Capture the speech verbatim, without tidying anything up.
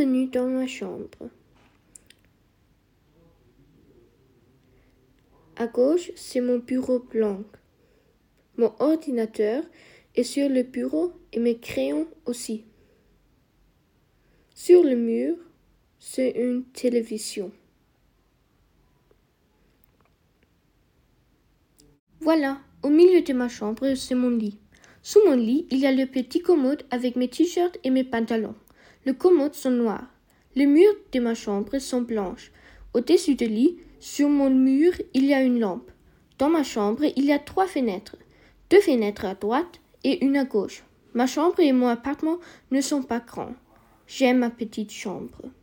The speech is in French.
Bienvenue dans ma chambre. À gauche, c'est mon bureau blanc. Mon ordinateur est sur le bureau et mes crayons aussi. Sur le mur, c'est une télévision. Voilà, au milieu de ma chambre, c'est mon lit. Sous mon lit, il y a le petit commode avec mes t-shirts et mes pantalons. Les commodes sont noirs. Les murs de ma chambre sont blanches. Au-dessus du lit, sur mon mur, il y a une lampe. Dans ma chambre, il y a trois fenêtres. Deux fenêtres à droite et une à gauche. Ma chambre et mon appartement ne sont pas grands. J'aime ma petite chambre.